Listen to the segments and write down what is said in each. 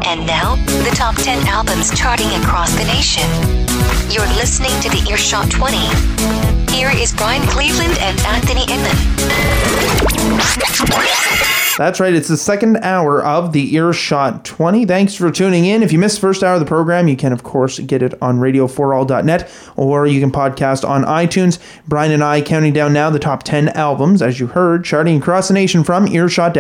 And now, the top 10 albums charting across the nation. You're listening to the Earshot 20. Here is Brian Cleveland and Anthony Inman. That's right. It's the second hour of the Earshot 20. Thanks for tuning in. If you missed the first hour of the program, you can, of course, get it on radio4all.net, or you can podcast on iTunes. Brian and I counting down now the top 10 albums, as you heard, charting across the nation from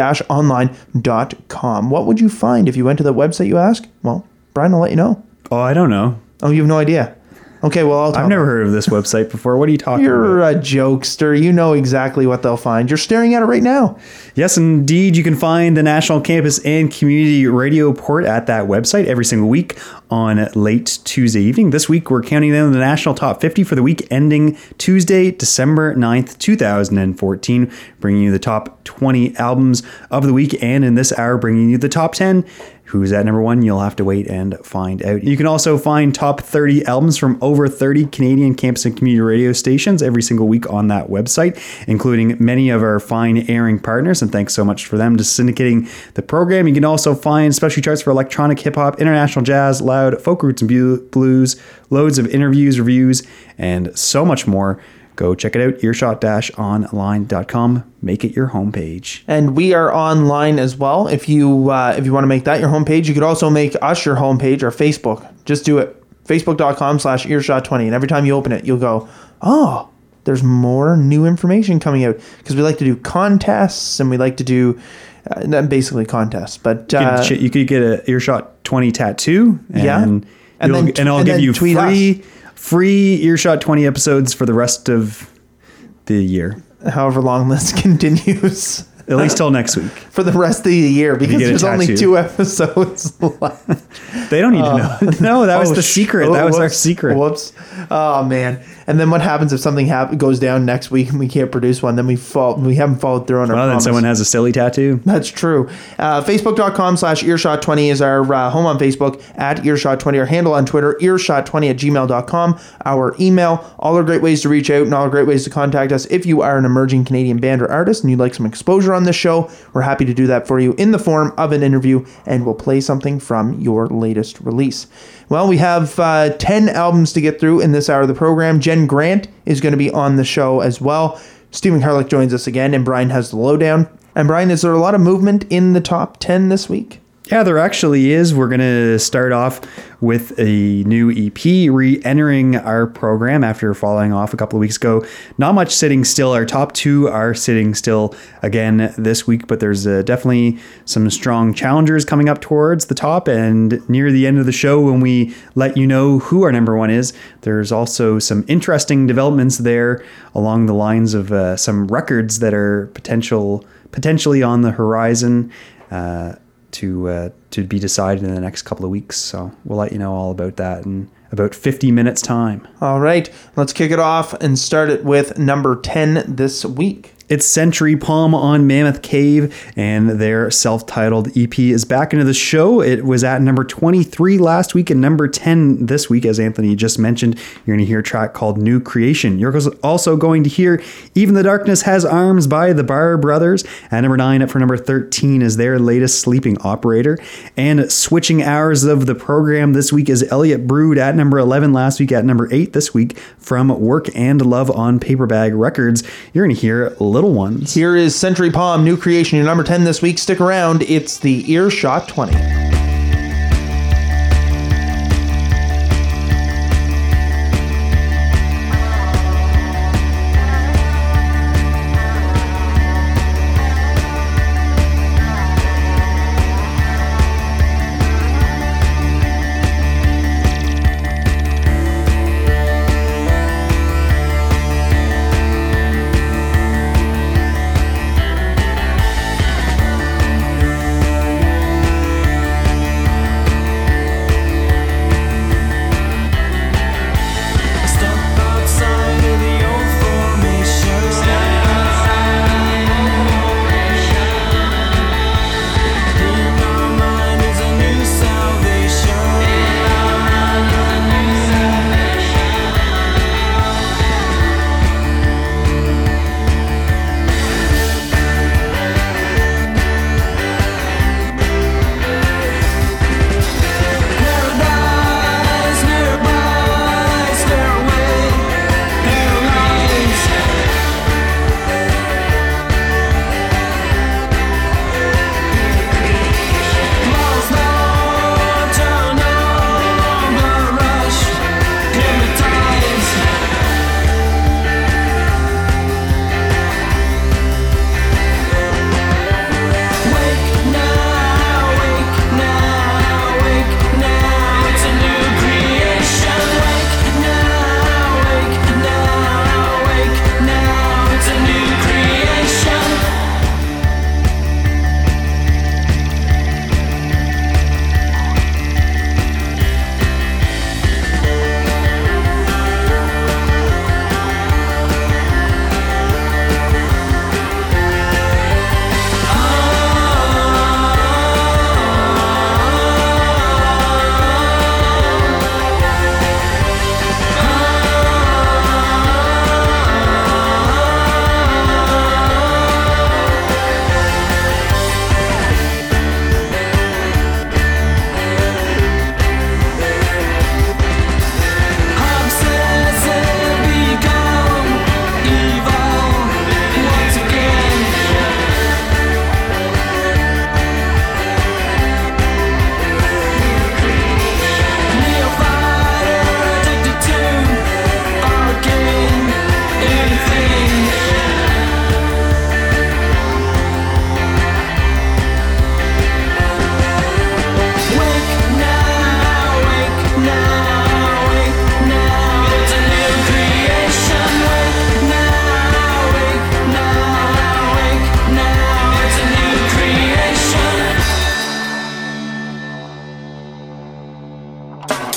earshot-online.com. What would you find if you went to the website, you ask? Well, Brian will let you know. Oh, I don't know. Oh, you have no idea? Okay, well, I've never heard of this website before. What are you talking about? You're a jokester. You know exactly what they'll find. You're staring at it right now. Yes, indeed. You can find the National Campus and Community Radio Report at that website every single week on late Tuesday evening. This week, we're counting down the National Top 50 for the week ending Tuesday, December 9th, 2014, bringing you the top 20 albums of the week, and in this hour, bringing you the top 10. Who's at number one? You'll have to wait and find out. You can also find top 30 albums from over 30 Canadian campus and community radio stations every single week on that website, including many of our fine airing partners. And thanks so much for them to syndicating the program. You can also find specialty charts for electronic, hip hop, international jazz, loud, folk roots and blues, loads of interviews, reviews, and so much more. Go check it out, earshot-online.com. Make it your homepage. And we are online as well. If you want to make that your homepage, you could also make us your homepage, or Facebook. Just do it. Facebook.com/earshot20. And every time you open it, you'll go, oh, there's more new information coming out. Because we like to do contests, and we like to do basically contests. But you could get a Earshot 20 tattoo. And I'll give you free Earshot 20 episodes for the rest of the year. However long this continues. At least till next week. For the rest of the year, because there's only 2 episodes left. They don't need to know. No, that was the secret. That was our secret. Whoops. Oh, man. And then what happens if something goes down next week and we can't produce one? Then we haven't followed through on our promise. Then someone has a silly tattoo. That's true. Facebook.com/earshot20 is our home on Facebook, at earshot20. Our handle on Twitter, earshot20@gmail.com. Our email. All are great ways to reach out and all are great ways to contact us. If you are an emerging Canadian band or artist and you'd like some exposure on this show, we're happy to do that for you in the form of an interview, and we'll play something from your latest release. Well, we have 10 albums to get through in this hour of the program. Jen Grant is going to be on the show as well. Stephen Harlick joins us again, and Brian has the lowdown. And Brian, is there a lot of movement in the top 10 this week? Yeah, there actually is. We're going to start off with a new EP re-entering our program after falling off a couple of weeks ago. Not much sitting still. Our top 2 are sitting still again this week, but there's definitely some strong challengers coming up towards the top. And near the end of the show, when we let you know who our number 1 is, there's also some interesting developments there along the lines of some records that are potentially on the horizon. To be decided in the next couple of weeks. So we'll let you know all about that in about 50 minutes time. All right, let's kick it off and start it with number 10 this week. It's Century Palm on Mammoth Cave, and their self-titled EP is back into the show. It was at number 23 last week and number 10 this week, as Anthony just mentioned. You're going to hear a track called New Creation. You're also going to hear Even the Darkness Has Arms by the Barr Brothers. At number 9, up for number 13 is their latest Sleeping Operator. And switching hours of the program this week is Elliot Brood at number 11 last week, at number 8 this week from Work and Love on Paperbag Records. You're going to hear Little Ones. Here is Century Palm, New Creation, your number 10 this week. Stick around. It's the Earshot 20.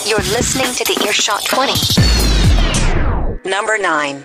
You're listening to the Earshot 20. Number 9.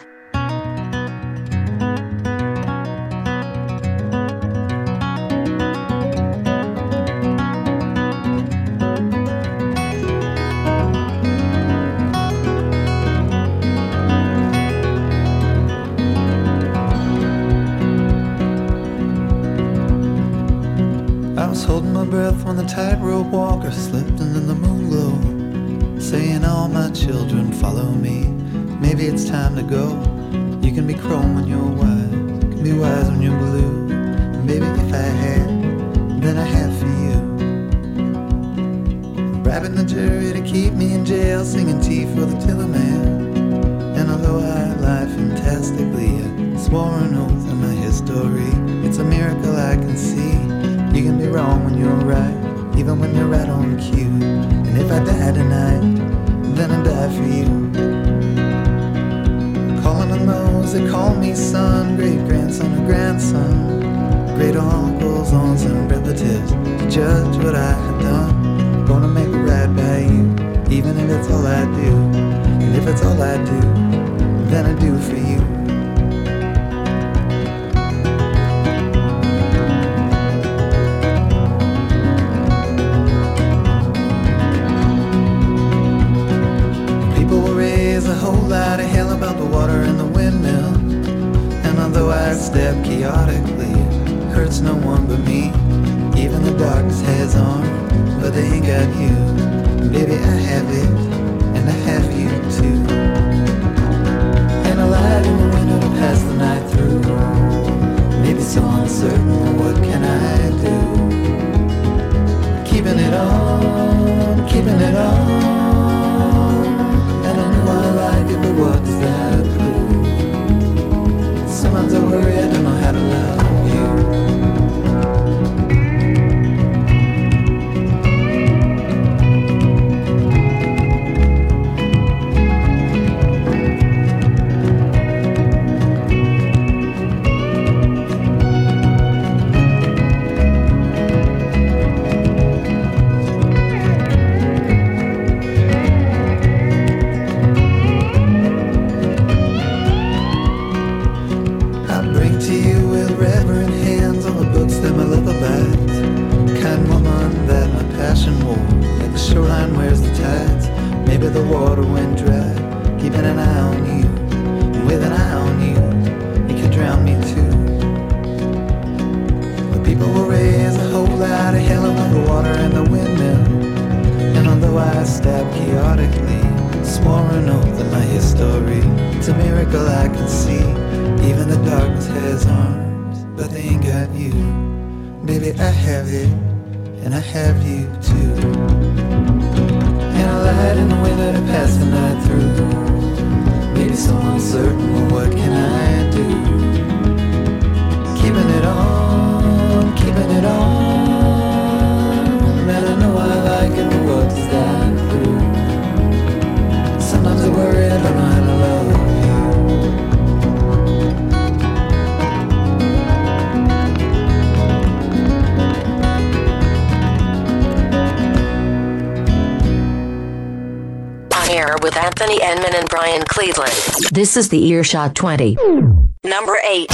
I was holding my breath when the tightrope walker slipped into the moon glow, saying, all my children follow me. Maybe it's time to go. You can be chrome when you're wise, you can be wise when you're blue. And maybe if I had, then I had for you. Bribing the jury to keep me in jail, singing tea for the tiller man. And although I lie fantastically, I swore an oath in my history. It's a miracle I can see. You can be wrong when you're right, even when you're right on cue. And if I die tonight, then I die for you. Calling on those that call me son, great-grandson or grandson, great uncles, aunts and relatives, to judge what I have done. Gonna make it right by you, even if it's all I do. And if it's all I do, then I do for you. A whole lot of hell about the water and the windmill. And although I step chaotically, it hurts no one but me. Even the darkness has arms, but they ain't got you. And baby, I have it, and I have you too. And I lied in the window to pass the night through. Maybe so uncertain, what can I do? Keeping it on, keeping it on. I like it, but what does that prove? Sometimes I worry I don't know how to love you. The water went dry, keeping an eye on you. And with an eye on you, it could drown me too. The people will raise a whole lot of hell about the water and the windmill. And although I stab chaotically, swore an oath in my history. It's a miracle I can see. Even the darkness has arms, but they ain't got you. Baby, I have it, and I have you too. And I lied in the window to pass the night through. Maybe so uncertain, well, what can I do? Keeping it on, keeping it on. Man, I know I like it, but what does that prove? Sometimes I worry I don't know how to love you. With Anthony Enman and Brian Cleveland. This is the Earshot 20. Number 8.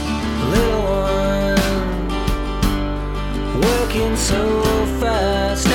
So fast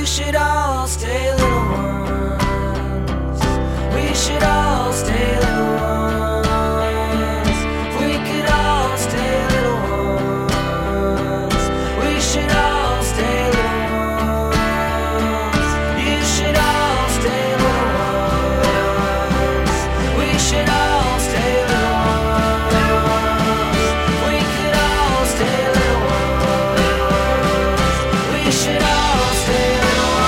You should all stay little ones. We should all stay little ones. We could all stay little ones. We should all stay little ones. You should all stay little ones. We should all stay little ones. We could all stay little ones. We should all stay little ones.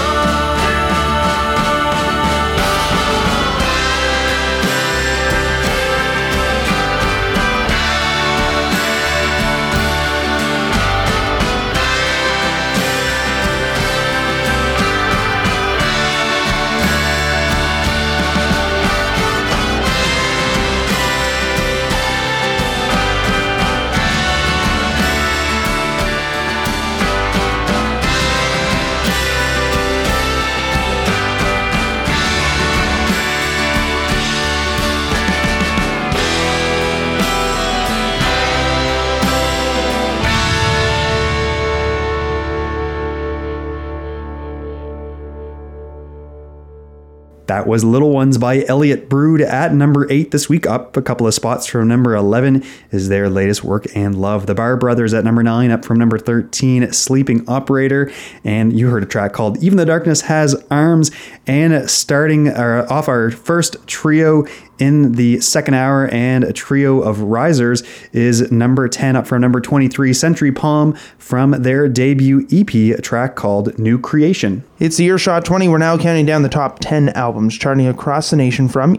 That was Little Ones by Elliot Brood at number 8 this week, up a couple of spots from number 11 is their latest work, And Love. The Bar Brothers at number 9, up from number 13, Sleeping Operator. And you heard a track called Even the Darkness Has Arms. And starting off our first trio in the second hour, and a trio of risers, is number 10, up from number 23, Century Palm, from their debut EP, a track called New Creation. It's the Earshot 20. We're now counting down the top 10 albums charting across the nation from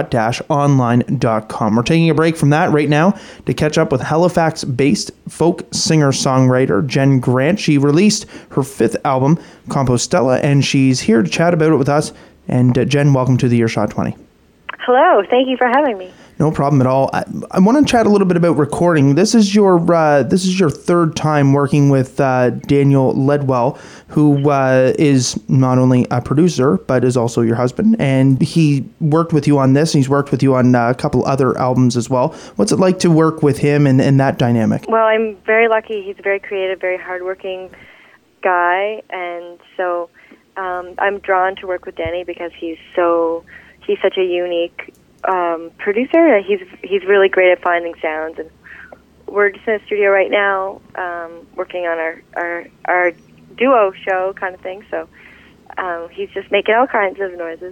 earshot-online.com. We're taking a break from that right now to catch up with Halifax-based folk singer-songwriter Jen Grant. She released her 5th album, Compostela, and she's here to chat about it with us. And Jen, welcome to the Earshot 20. Hello, thank you for having me. No problem at all. I want to chat a little bit about recording. This is your third time working with Daniel Ledwell, who is not only a producer but is also your husband. And he worked with you on this, and he's worked with you on a couple other albums as well. What's it like to work with him and that dynamic? Well, I'm very lucky. He's a very creative, very hardworking guy, and so I'm drawn to work with Danny because he's such a unique producer. He's really great at finding sounds, and we're just in the studio right now working on our duo show kind of thing. So he's just making all kinds of noises.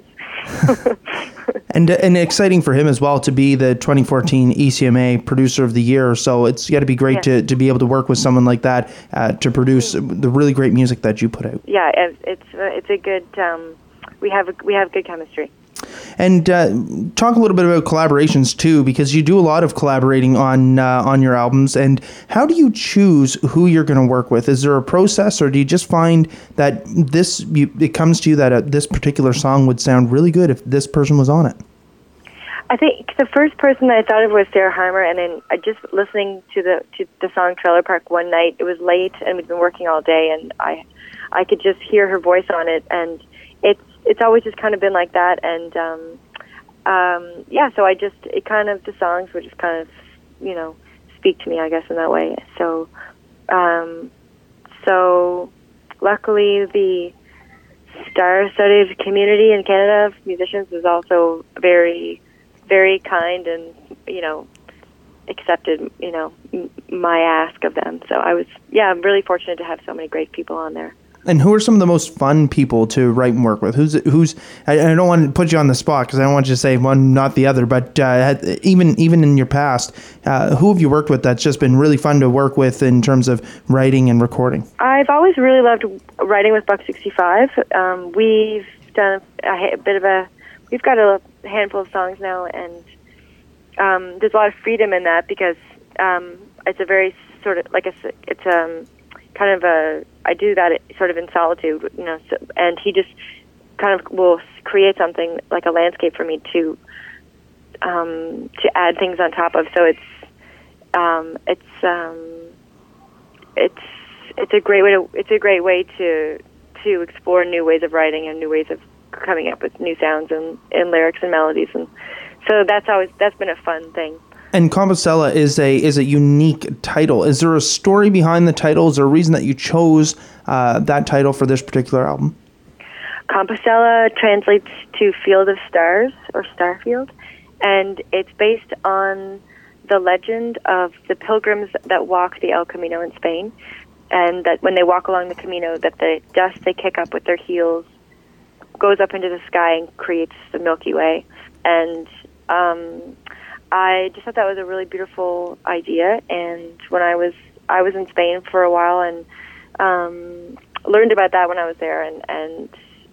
and exciting for him as well to be the 2014 ECMA Producer of the Year. So it's got to be great to be able to work with someone like that to produce the really great music that you put out. Yeah, it's a good. We have good chemistry. And talk a little bit about collaborations too, because you do a lot of collaborating on your albums. And how do you choose who you're going to work with? Is there a process, or do you just find that it comes to you that this particular song would sound really good if this person was on it? I think the first person I thought of was Sarah Harmer, and then I just listening to the song Trailer Park one night. It was late, and we'd been working all day, and I could just hear her voice on it, and it's always just kind of been like that, and so the songs would just kind of, speak to me, I guess, in that way. So luckily the star-studded community in Canada of musicians is also very, very kind and, accepted, my ask of them. So I'm really fortunate to have so many great people on there. And who are some of the most fun people to write and work with? Who's? I don't want to put you on the spot because I don't want you to say one, not the other. But even in your past, who have you worked with that's just been really fun to work with in terms of writing and recording? I've always really loved writing with Buck 65. We've done we've got a handful of songs now, and there's a lot of freedom in that because it's a very sort of kind of I do that sort of in solitude, and he just kind of will create something like a landscape for me to add things on top of. So it's a great way to explore new ways of writing and new ways of coming up with new sounds and lyrics and melodies, and so that's been a fun thing. And Compostela is a unique title. Is there a story behind the title? Is there a reason that you chose that title for this particular album? Compostela translates to Field of Stars or Starfield, and it's based on the legend of the pilgrims that walk the El Camino in Spain, and that when they walk along the Camino, that the dust they kick up with their heels goes up into the sky and creates the Milky Way. And I just thought that was a really beautiful idea. And when I was in Spain for a while and learned about that when I was there, and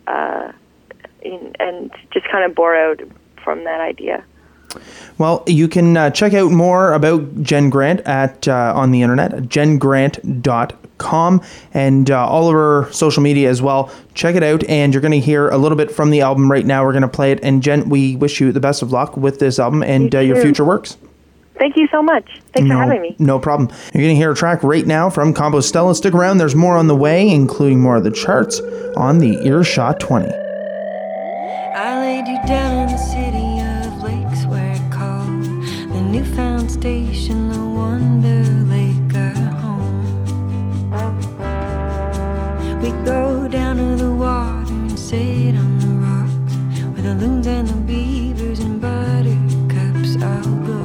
just kind of bore out from that idea. Well, you can check out more about Jen Grant at on the internet, jengrant.com, and all of her social media as well. Check it out, and you're going to hear a little bit from the album right now. We're going to play it, and Jen, we wish you the best of luck with this album and your future works. Thank you so much. Thanks for having me. No problem. You're going to hear a track right now from Compostela. Stick around. There's more on the way, including more of the charts on the Earshot 20. I laid you down in the city of lakes where it called the newfound station, the Wonder Lake, our home. We go down to the water and sit on the rocks where the loons and the beavers and buttercups all go.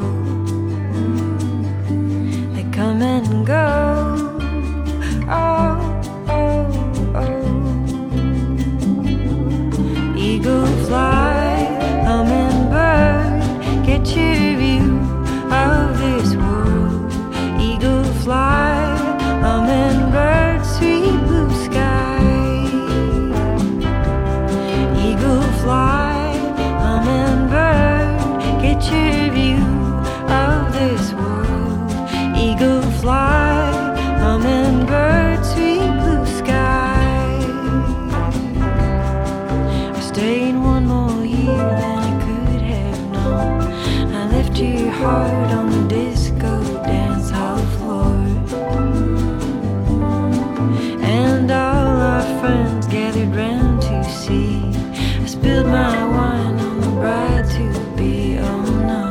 They come and go. Oh, oh, oh. Eagle fly, hummingbird, get your view of this world. Eagle fly, hummingbird, sweet blue sky. Eagle fly, hummingbird, get your view of this world. Eagle fly, hummingbird, sweet blue sky. Stayed one more year than I could have known. I left your heart on the disco dance hall floor, and all our friends gathered round to see. I spilled my wine on the bride to be. Oh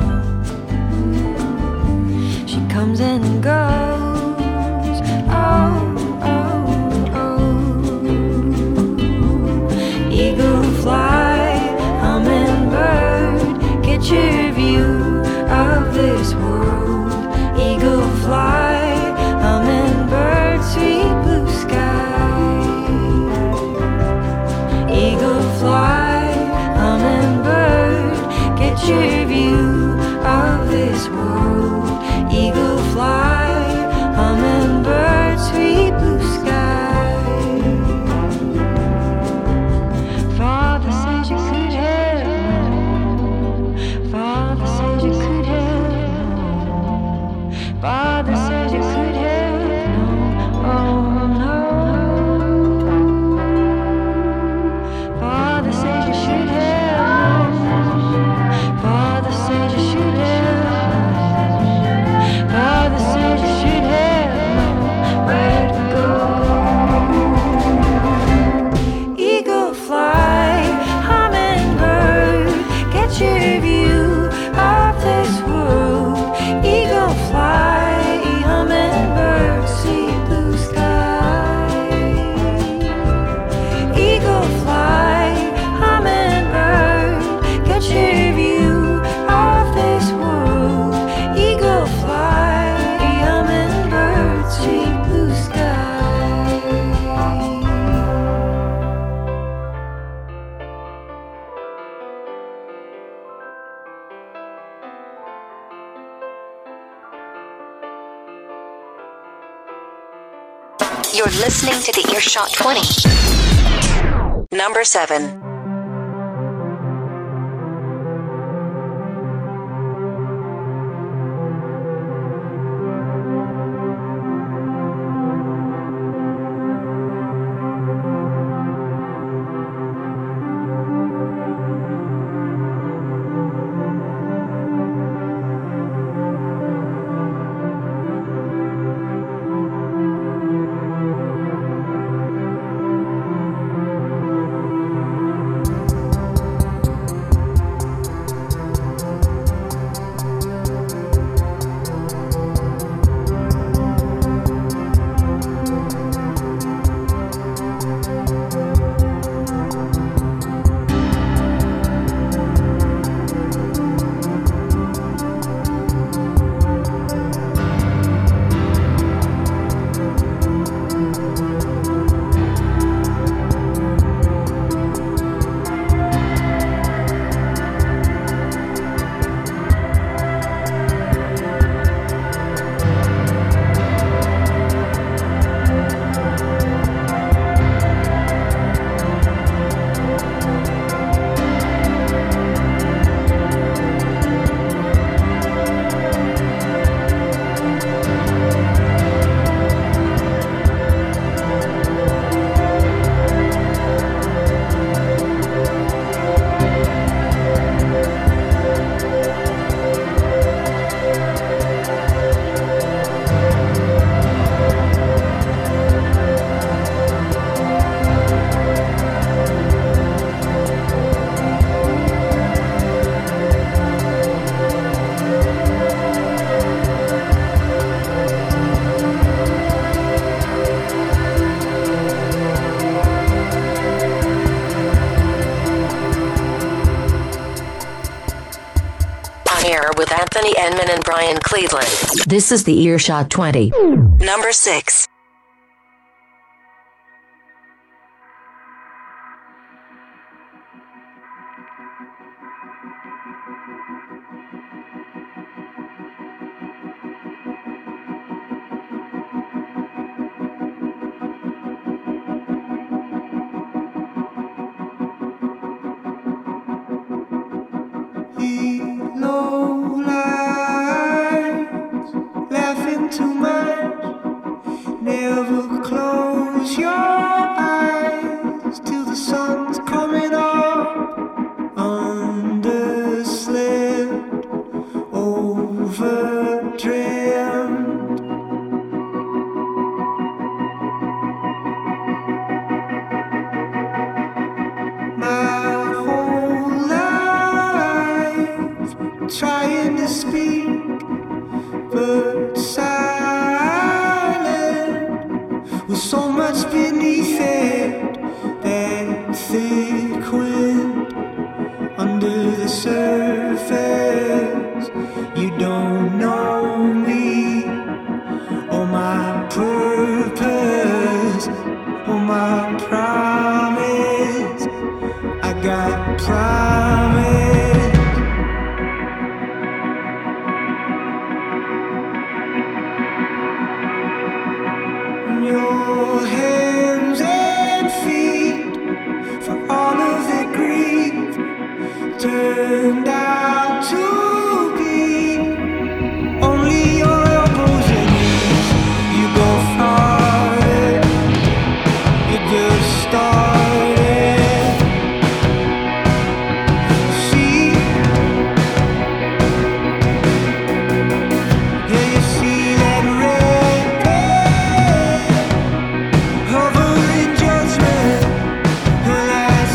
no, she comes and goes. Oh, oh, oh. Eagle fly, hummingbird, get your view of this world. Eagle fly, hummingbird, sweet blue sky. Eagle fly, hummingbird, get your view of this world. Eagle fly, hummingbird, sweet blue sky. Father says you could have known. Father says you could have known. Father says you could have known. Oh no. Father says you should have known. Father says you should have known. Father says you should have known where to go. Eagle fly, hummingbird, get your view of this world. Eagle fly, hummingbird, sweet blue sky. Eagle fly, hummingbird, get your view of this world. Eagle fly, hummingbird, sweet blue sky. You're listening to the Earshot 20. Number 7. Anthony Enman and Brian Cleveland. This is the Earshot 20. Number 6. Low lights, laughing too much. Never close your eyes till the sun's coming up. Underslept, overdreamed. My whole life trying to speak, but silent with so much beneath it. That thick wind under the surface. You don't know me or my purpose or my promise. I got promise. Your hands and feet, for all of their grief, turned out to be only your elbows and knees. You go farther, you just started. See, yeah, you see that red pen hovering judgment, and that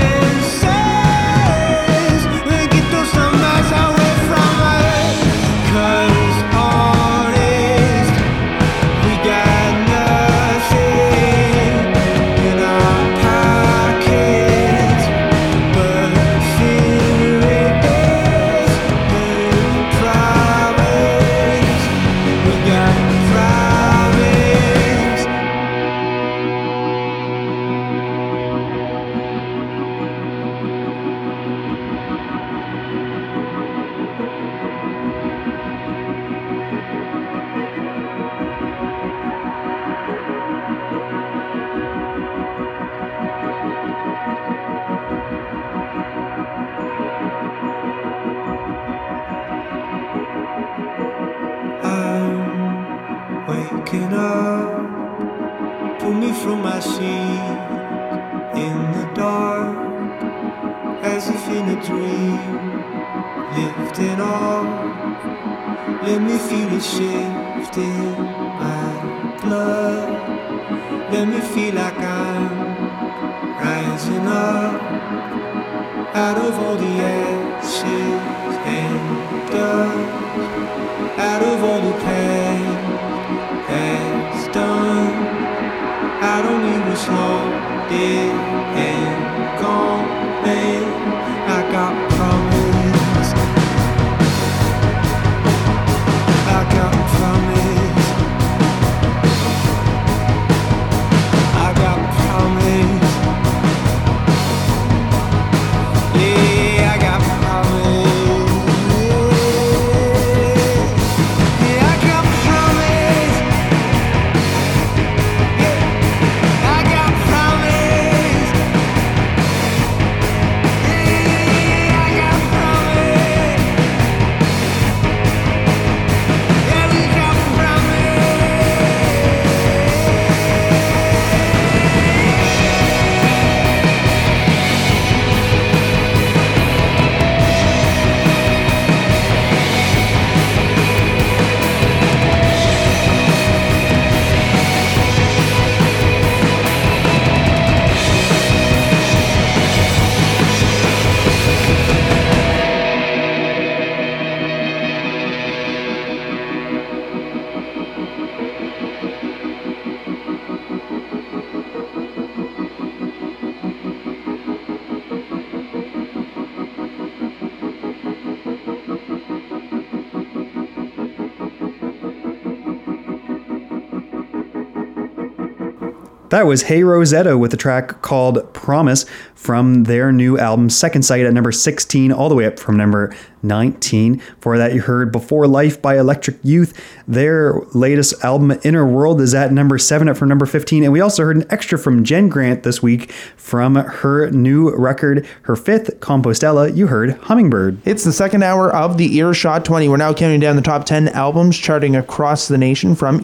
senses when get those numbers away from my head. 'Cause honest, we got nothing in our pockets but feelings and promise. We got promise. I'm waking up, pull me from my seat in the dark, as if in a dream, lifting off. Let me feel it shift in my blood. Let me feel like I'm rising up out of all the ashes and dust, out of all the pain that's done. I don't need what's loaded and gone, man. I got promise. I got promise. I got promise. Yeah, I got promise. Yeah, I got promise. Yeah, I got promise. That was Hey Rosetta with a track called Promise from their new album Second Sight at number 16, all the way up from number 19. For that, you heard Before Life by Electric Youth. Their latest album, Inner World, is at number 7, up from number 15. And we also heard an extra from Jen Grant this week from her new record, her fifth, Compostela. You heard Hummingbird. It's the second hour of the Earshot 20. We're now counting down the top 10 albums charting across the nation from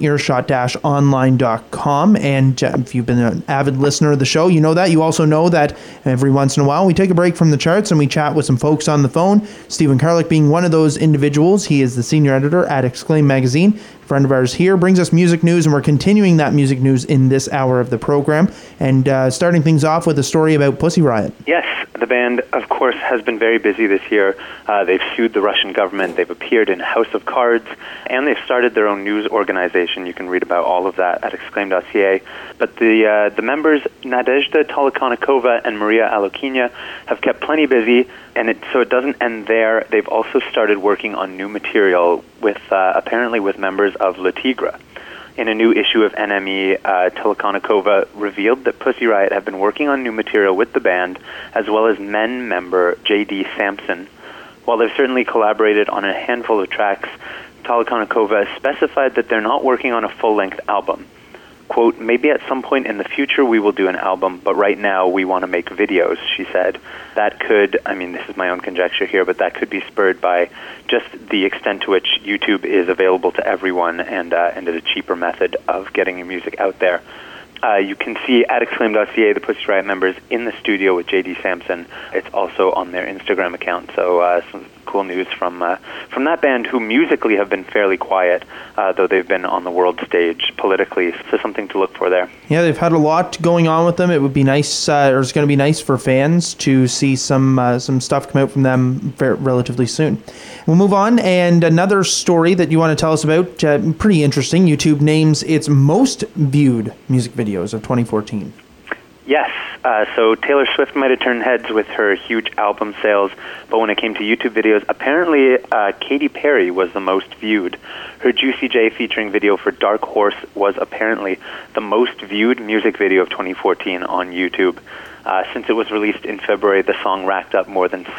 earshot-online.com. And if you've been an avid listener of the show, you know that. You also know that every once in a while we take a break from the charts and we chat with some folks on the phone. Stephen Carlick being one of those individuals. He is the senior editor at Exclaim Magazine. A friend of ours here brings us music news, and we're continuing that music news in this hour of the program. And starting things off with a story about Pussy Riot. Yes, the band, of course, has been very busy this year. They've sued the Russian government, they've appeared in House of Cards, and they've started their own news organization. You can read about all of that at exclaim.ca. But the members, Nadezhda Tolokonnikova and Maria Alokina, have kept plenty busy, and so it doesn't end there. They've also started working on new material with apparently with members of Le Tigre. In a new issue of NME, Tolokonnikova revealed that Pussy Riot have been working on new material with the band, as well as Men member J.D. Sampson. While they've certainly collaborated on a handful of tracks, Tolokonnikova specified that they're not working on a full-length album. Quote, maybe at some point in the future we will do an album, but right now we want to make videos, she said. That could, I mean, this is my own conjecture here, but that could be spurred by just the extent to which YouTube is available to everyone and is a cheaper method of getting your music out there. You can see at exclaim.ca the Pussy Riot members in the studio with J.D. Sampson. It's also on their Instagram account, so some cool news from that band, who musically have been fairly quiet, though they've been on the world stage politically, so something to look for there. Yeah, they've had a lot going on with them. It would be nice, or it's going to be nice for fans to see some stuff come out from them relatively soon. We'll move on, and another story that you want to tell us about, pretty interesting. YouTube names its most viewed music videos of 2014. Yes, so Taylor Swift might have turned heads with her huge album sales, but when it came to YouTube videos, apparently Katy Perry was the most viewed. Her Juicy J featuring video for Dark Horse was apparently the most viewed music video of 2014 on YouTube. Since it was released in February, the song racked up more than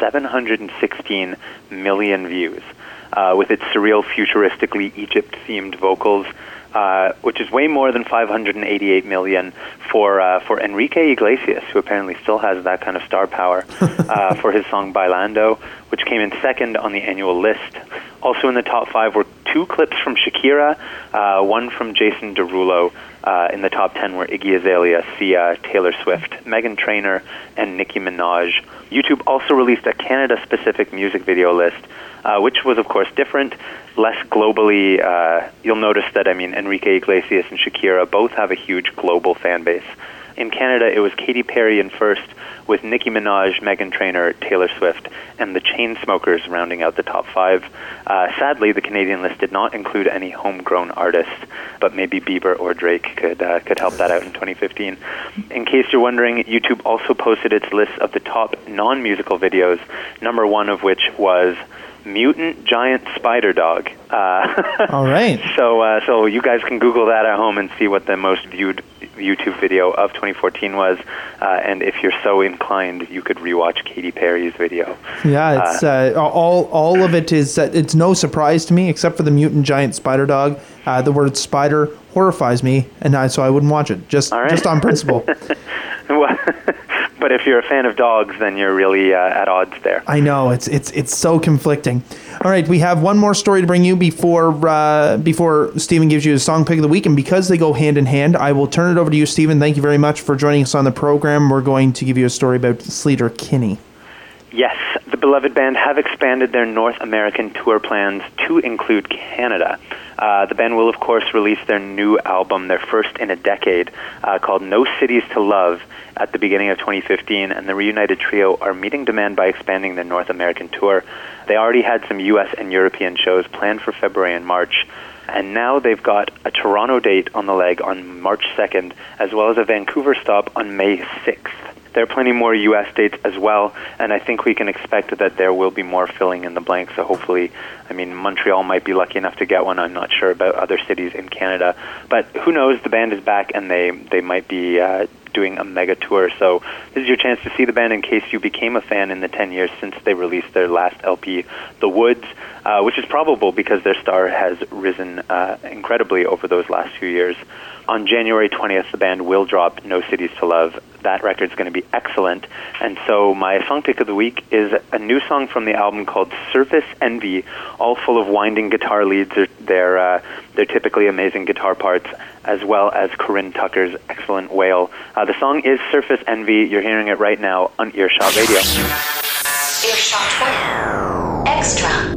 716 million views. With its surreal, futuristically Egypt-themed vocals, which is way more than 588 million for Enrique Iglesias, who apparently still has that kind of star power, for his song Bailando, which came in second on the annual list. Also in the top 5 were 2 clips from Shakira, one from Jason Derulo. In the top 10 were Iggy Azalea, Sia, Taylor Swift, Meghan Trainor, and Nicki Minaj. YouTube also released a Canada-specific music video list, which was, of course, different, less globally. You'll notice that, Enrique Iglesias and Shakira both have a huge global fan base. In Canada, it was Katy Perry in first, with Nicki Minaj, Meghan Trainor, Taylor Swift, and the Chainsmokers rounding out the top 5. Sadly, the Canadian list did not include any homegrown artists, but maybe Bieber or Drake could help that out in 2015. In case you're wondering, YouTube also posted its list of the top non-musical videos, number 1 of which was Mutant Giant Spider Dog. All right. So you guys can Google that at home and see what the most viewed YouTube video of 2014 was, and if you're so inclined, you could rewatch Katy Perry's video. Yeah, it's all of it is. It's no surprise to me, except for the Mutant Giant Spider Dog. The word spider horrifies me, and so I wouldn't watch it just on principle. But if you're a fan of dogs, then you're really at odds there. I know, it's so conflicting. All right, we have one more story to bring you before Stephen gives you a song pick of the week, and because they go hand in hand, I will turn it over to you, Stephen. Thank you very much for joining us on the program. We're going to give you a story about Sleater-Kinney. Yes, the beloved band have expanded their North American tour plans to include Canada. The band will, of course, release their new album, their first in a decade, called No Cities to Love, at the beginning of 2015, and the reunited trio are meeting demand by expanding their North American tour. They already had some U.S. and European shows planned for February and March, and now they've got a Toronto date on the leg on March 2nd, as well as a Vancouver stop on May 6th. There are plenty more U.S. dates as well, and I think we can expect that there will be more filling in the blank. So hopefully, I mean, Montreal might be lucky enough to get one. I'm not sure about other cities in Canada, but who knows? The band is back, and they might be doing a mega tour. So this is your chance to see the band in case you became a fan in the 10 years since they released their last LP, The Woods, which is probable because their star has risen incredibly over those last few years. On January 20th, the band will drop No Cities to Love. That record's going to be excellent. And so my song pick of the week is a new song from the album called Surface Envy, all full of winding guitar leads. They're typically amazing guitar parts, as well as Corinne Tucker's excellent wail. The song is Surface Envy. You're hearing it right now on Earshot Radio. Earshot 20 Extra.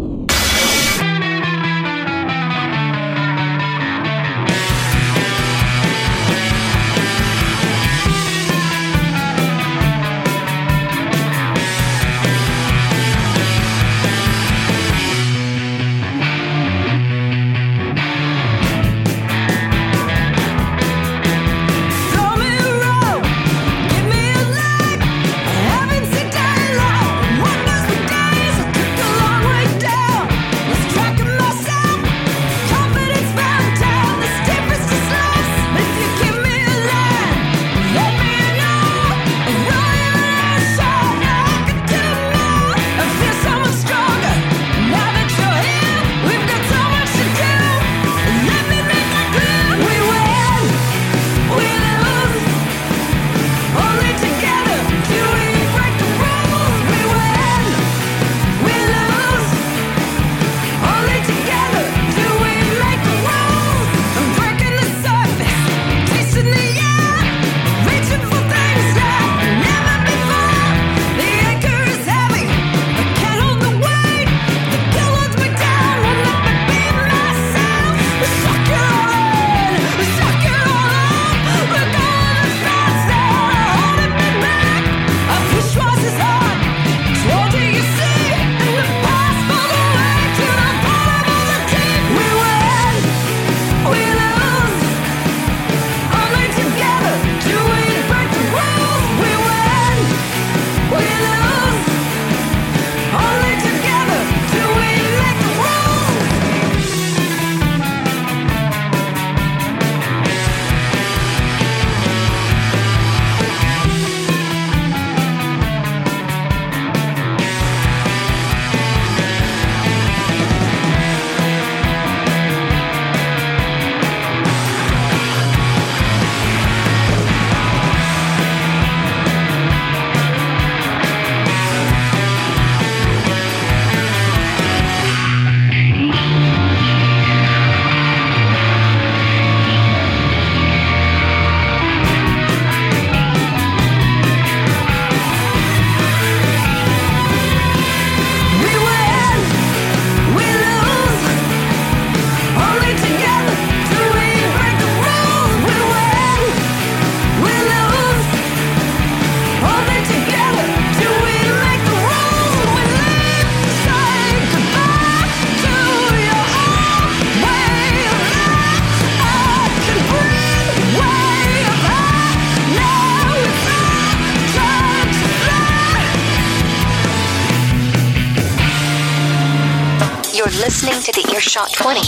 Listening to the Earshot 20.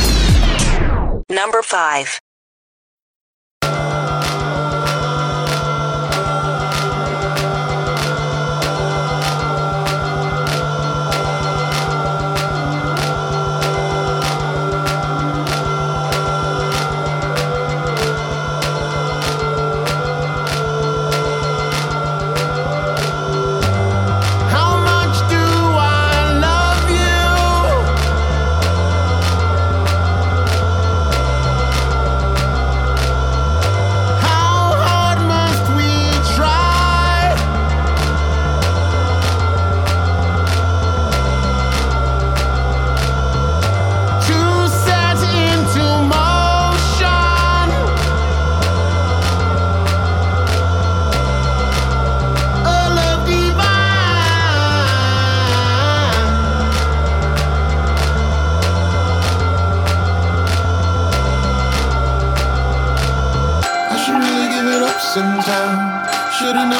Number 5.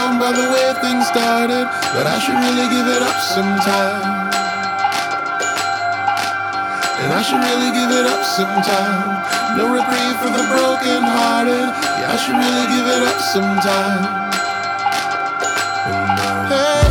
down by the way things started, but I should really give it up sometime. And I should really give it up sometime. No reprieve for the broken hearted. Yeah, I should really give it up sometime. Hey,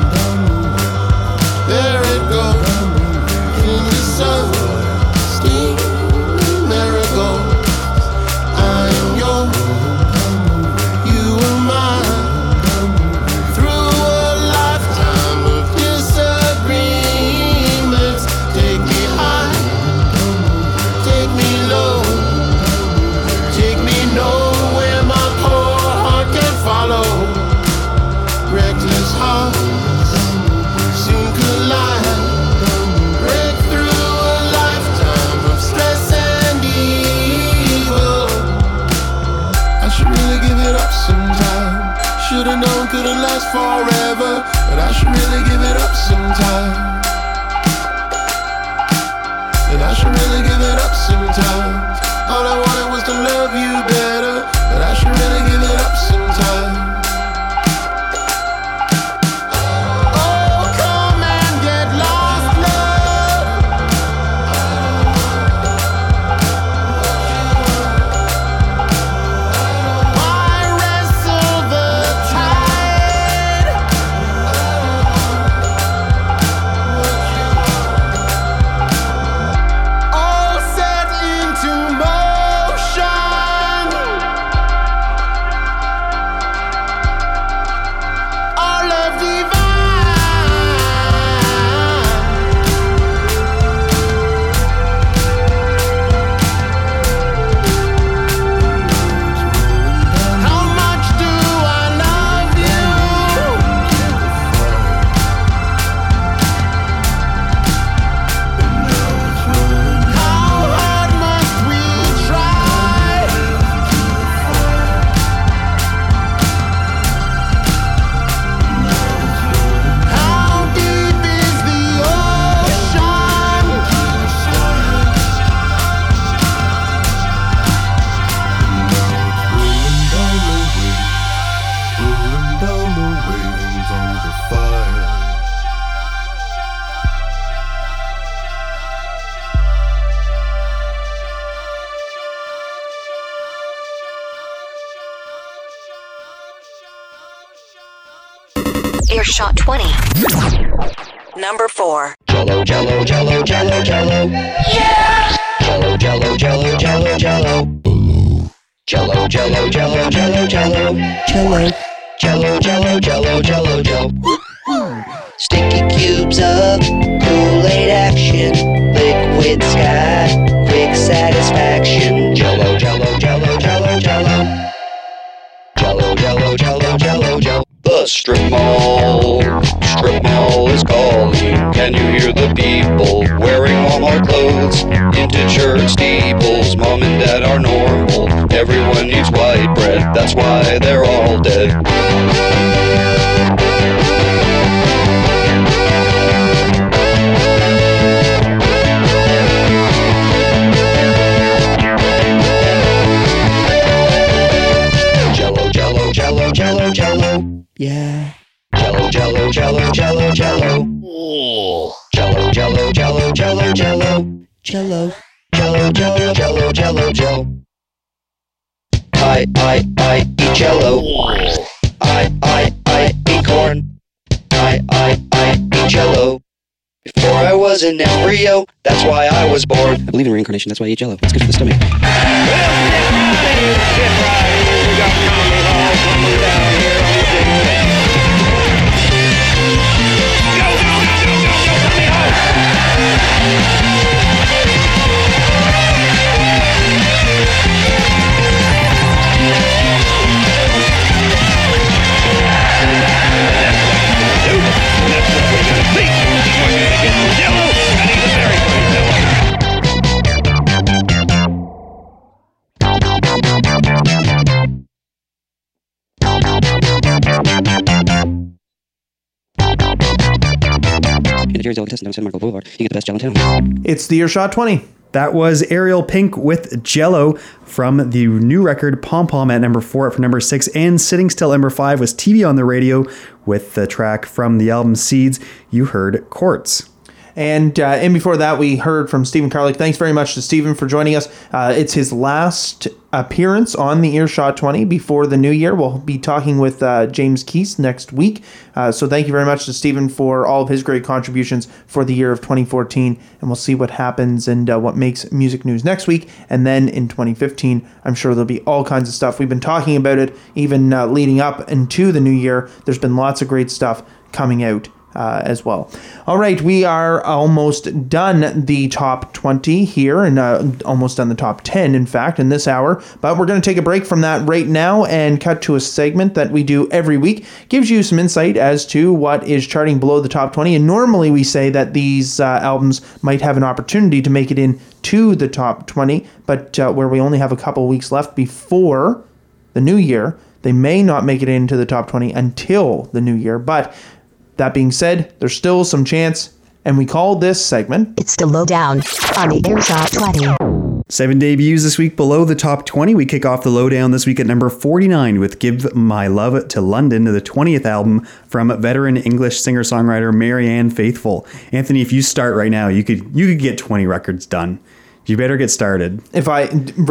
there it goes. In the sun, steam, there it goes. I'm yours, you are mine. Through a lifetime of disagreements, take me high, take me low, take me nowhere my poor heart can follow. Reckless hearts soon collide, break through a lifetime of stress and evil. I should really give it up sometime. Should've known couldn't last forever, but I should really give it up sometime. And I should really give it up sometime. All I wanted was to love you better, but I should really give it up sometime. Oh, come and get lost, love. Why wrestle the tide? All set into motion. Our love divine. How much do I love you? How hard must we try? How deep is the ocean? Rolling down the waves on the fire. Earshot 20. Number 4. Jello, jello, jello, jello, jello. Yeah! Jello, jello, jello, jello, jello. Jello, jello, jello, jello, jello. Jello. Jello, jello, jello, jello, jello. Sticky cubes of Kool-Aid action. Liquid sky, quick satisfaction. Jello, jello, jello, jello, jello. Jello, jello, jello, jello, jello. The strip mall is calling. Can you hear the people wearing Walmart clothes? Into church steeples, mom and dad are normal. Everyone needs white bread, that's why they're all dead. Jello, jello, jello, jello, jello. Yeah. Jello, jello, jello, jello, jello. Jello, jello, jello, jello, jello. Jello. Jello, jello, jello, jello, jello. I eat jello. I eat corn. I eat jello. Before I was an embryo, that's why I was born. I believe in reincarnation, that's why I eat jello. It's good for the stomach. It's the Earshot 20. That was Ariel Pink with Jello from the new record Pom Pom at number 4. Up for number 6, and sitting still at number 5 was TV on the Radio with the track from the album Seeds. You heard Quartz. And before that, we heard from Stephen Carlick. Thanks very much to Stephen for joining us. It's his last appearance on the Earshot 20 before the new year. We'll be talking with James Keese next week. So thank you very much to Stephen for all of his great contributions for the year of 2014. And we'll see what happens and what makes music news next week. And then in 2015, I'm sure there'll be all kinds of stuff. We've been talking about it even leading up into the new year. There's been lots of great stuff coming out as well. All right, we are almost done the top 20 here, and almost done the top 10, in fact, in this hour. But we're going to take a break from that right now and cut to a segment that we do every week. Gives you some insight as to what is charting below the top 20. And normally we say that these albums might have an opportunity to make it into the top 20, but where we only have a couple weeks left before the new year, they may not make it into the top 20 until the new year. But that being said, there's still some chance, and we call this segment It's the Lowdown on the Earshot 20. 7 debuts this week below the top 20. We kick off the Lowdown this week at number 49 with Give My Love to London, the 20th album from veteran English singer-songwriter Marianne Faithfull. Anthony, if you start right now, you could get 20 records done. You better get started. If I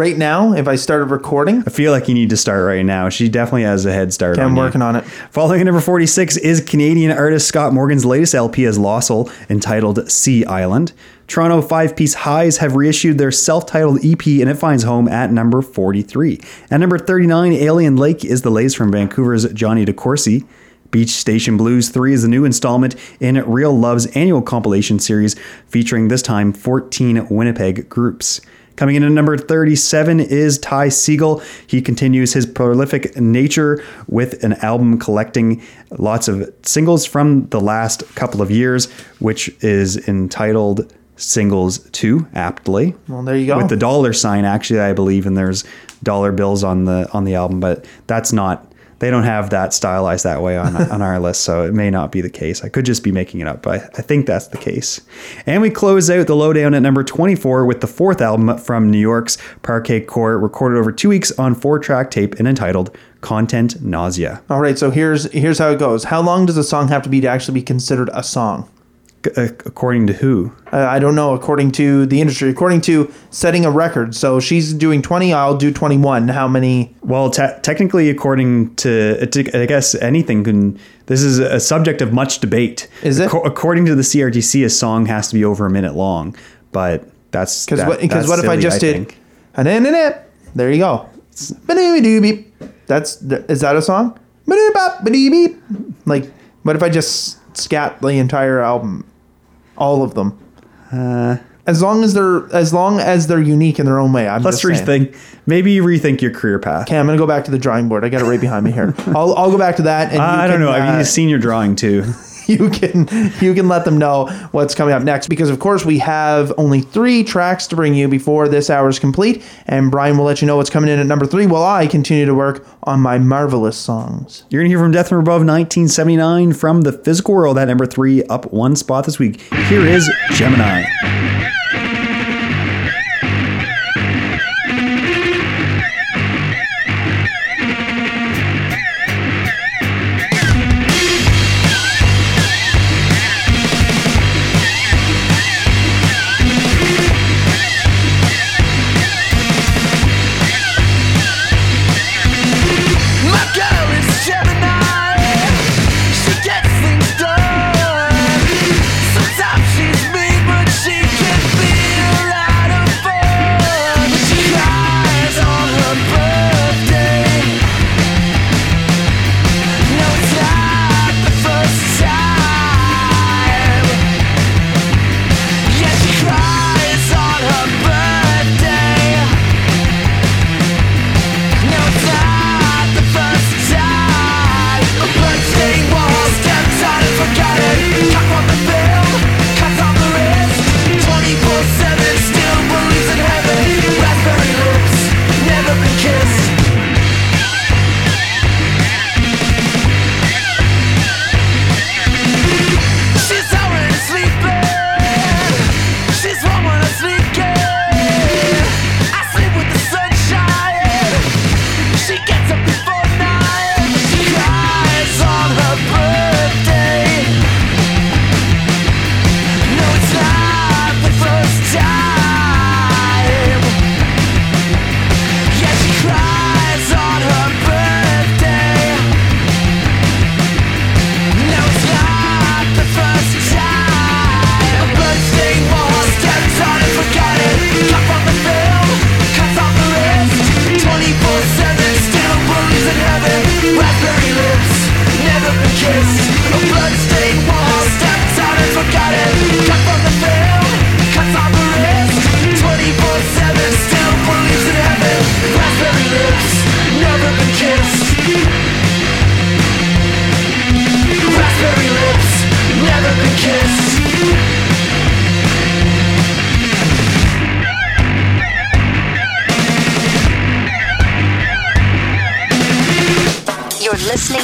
started recording? I feel like you need to start right now. She definitely has a head start on I'm you. working on it. Following at number 46 is Canadian artist Scott Morgan's latest LP as Lossell, entitled Sea Island. Toronto 5-Piece Highs have reissued their self-titled EP, and it finds home at number 43. At number 39, Alien Lake is the latest from Vancouver's Johnny DeCourcy. Beach Station Blues 3 is the new installment in Real Love's annual compilation series, featuring this time 14 Winnipeg groups. Coming in at number 37 is Ty Segall. He continues his prolific nature with an album collecting lots of singles from the last couple of years, which is entitled Singles 2, aptly. Well, there you go. With the $, actually, I believe, and there's dollar bills on the album, but that's not... They don't have that stylized that way on our list, so it may not be the case. I could just be making it up, but I think that's the case. And we close out the Lowdown at number 24 with the 4th album from New York's Parquet Court, recorded over 2 weeks on 4-track tape and entitled Content Nausea. All right, so here's how it goes. How long does a song have to be to actually be considered a song? According to who? I don't know. According to the industry, according to setting a record. So she's doing 20, I'll do 21. How many? Well, technically, according to, I guess, anything can. This is a subject of much debate. Is it? According to the CRTC, a song has to be over a minute long, but that's because what if I just did? There you go. Is that a song? Like, what if I just scat the entire album? All of them. As long as they're unique in their own way. Let's rethink. Maybe you rethink your career path. Okay, I'm gonna go back to the drawing board. I got it right behind me here. I'll go back to that. And I don't know. I've used seen your drawing too. You can let them know what's coming up next, because of course we have only 3 tracks to bring you before this hour is complete, and Brian will let you know what's coming in at number 3 while I continue to work on my marvelous songs. You're gonna hear from Death from Above 1979 from The Physical World at number 3, up 1 spot this week. Here is Gemini. Sometimes she's mean, but she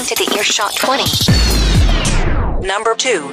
to the Earshot 20. Number 2.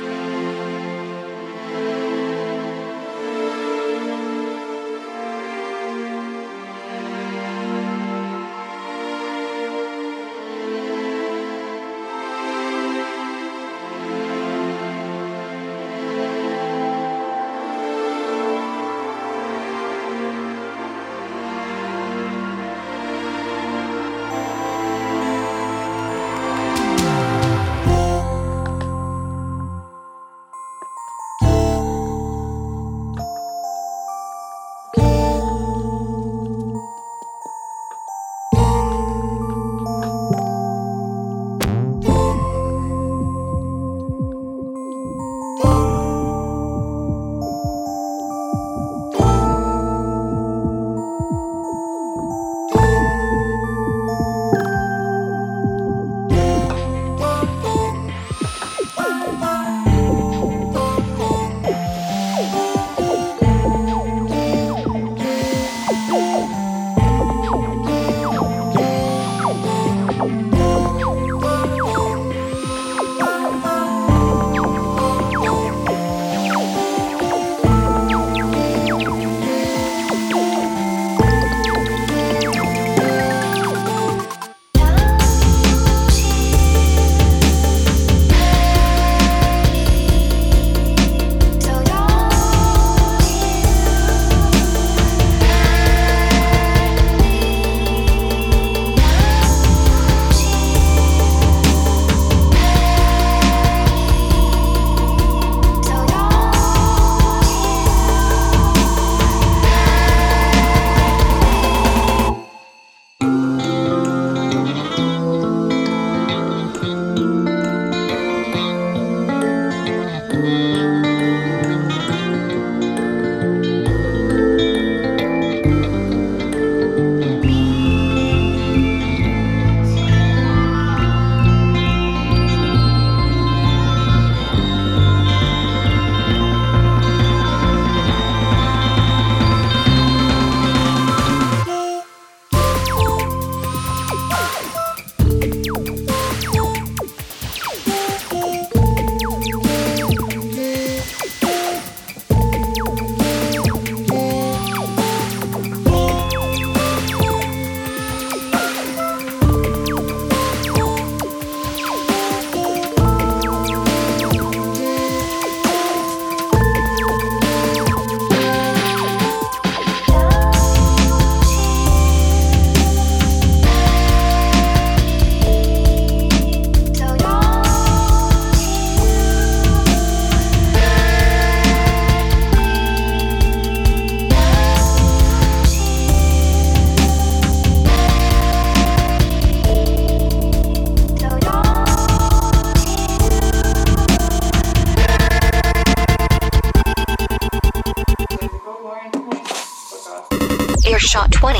Earshot 20.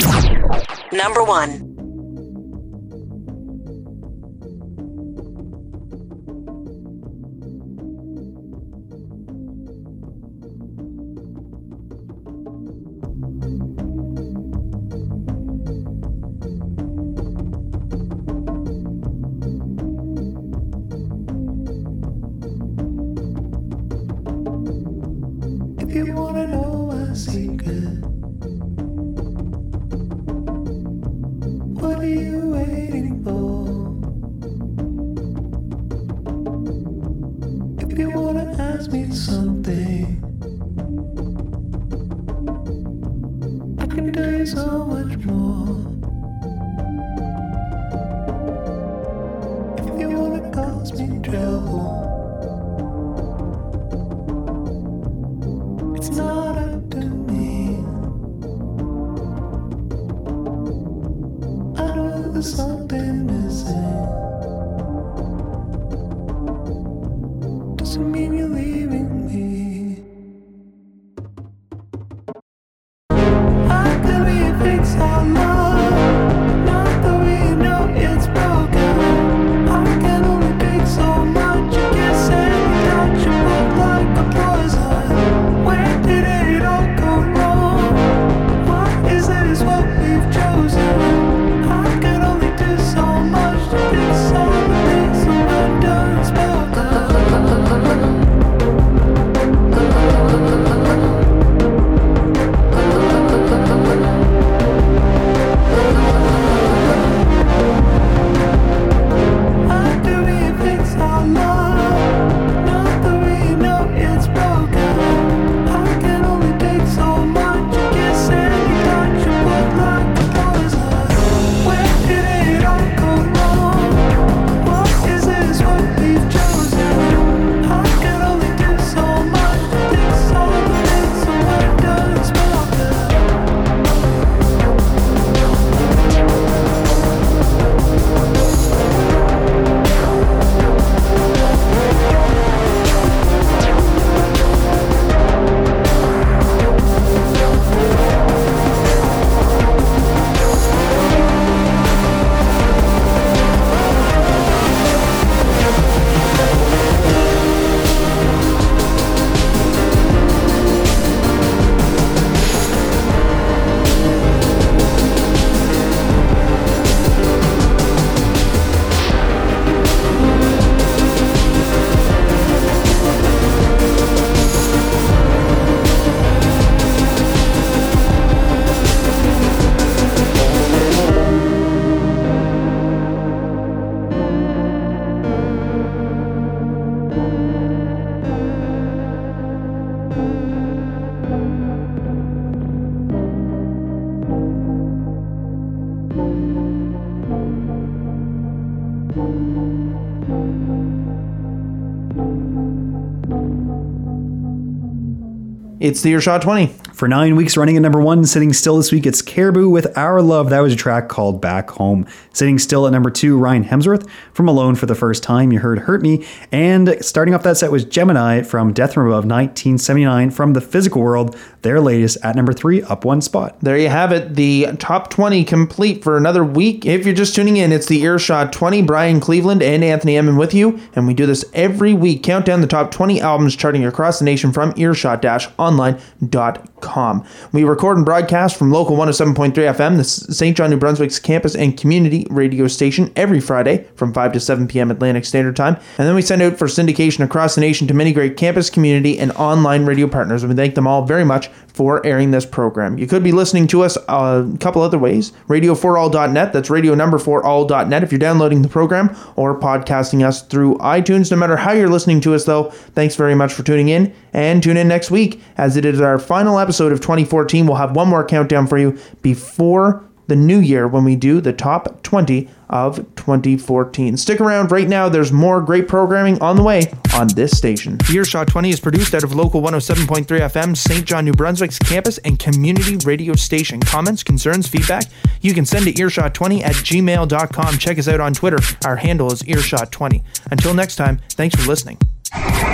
Number 1. If you wanna know my secret, what are you waiting for? If you wanna ask me something, I can tell you so much more. If you wanna cause me trouble, it's not up to me. I know there's something missing. Doesn't mean you're leaving me. I could be a fix on love, not that we know it's broken. I can only take so much. You can't say without you look like a poison. Where did it all go wrong? What is it is what we've chosen. I can only do so much to fix all It's the Earshot 20. For 9 weeks running at number 1, sitting still this week, it's Caribou with Our Love. That was a track called Back Home. Sitting still at number 2, Ryan Hemsworth from Alone for the First Time. You heard Hurt Me. And starting off that set was Gemini from Death from Above 1979 from The Physical World. Their latest at number 3, up 1 spot. There you have it. The top 20 complete for another week. If you're just tuning in, it's the Earshot 20. Brian Cleveland and Anthony Emman with you. And we do this every week. Count down the top 20 albums charting across the nation from earshot-online.com. We record and broadcast from local 107.3 FM, the St. John, New Brunswick's campus and community radio station every Friday from 5 to 7 p.m. Atlantic Standard Time. And then we send out for syndication across the nation to many great campus, community, and online radio partners. And we thank them all very much for airing this program. You could be listening to us a couple other ways. Radio4all.net, that's radio number 4all.net if you're downloading the program, or podcasting us through iTunes. No matter how you're listening to us, though, thanks very much for tuning in, and tune in next week as it is our final episode of 2014. We'll have one more countdown for you before the new year when we do the top 20 of 2014. Stick around. Right now, there's more great programming on the way on this station. Earshot 20 is produced out of local 107.3 FM, St. John, New Brunswick's campus and community radio station. Comments, concerns, feedback, you can send to earshot20@gmail.com. Check us out on Twitter. Our handle is earshot20. Until next time, thanks for listening.